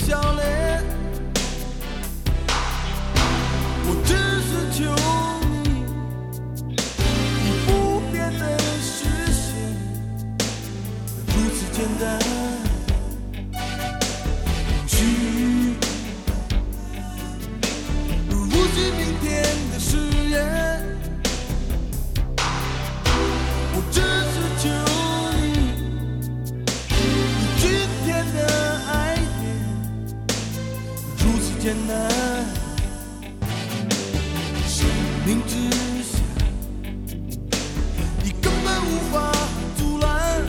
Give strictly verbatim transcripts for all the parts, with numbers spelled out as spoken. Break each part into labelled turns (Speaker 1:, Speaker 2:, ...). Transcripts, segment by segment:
Speaker 1: 笑脸，我只是求你以不变的视线，如此简单。或许不是明天的誓言，我只是求你以今天的爱恋，如此简单。生命之下，你根本无法阻拦；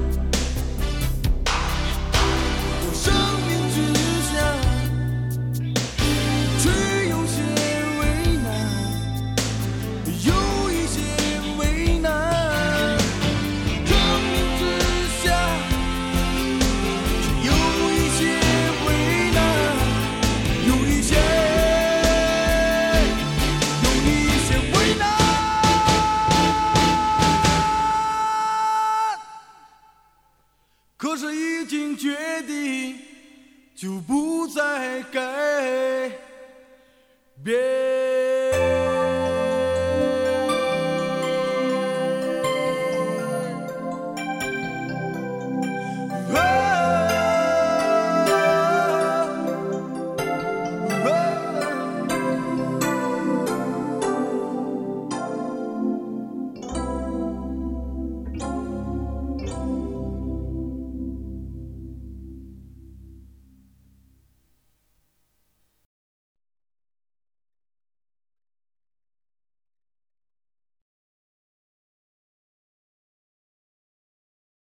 Speaker 1: 我生命之下，却有些为难，有一些为难。生命之下，却有一些为难，有一些。可是已经决定，就不再改变。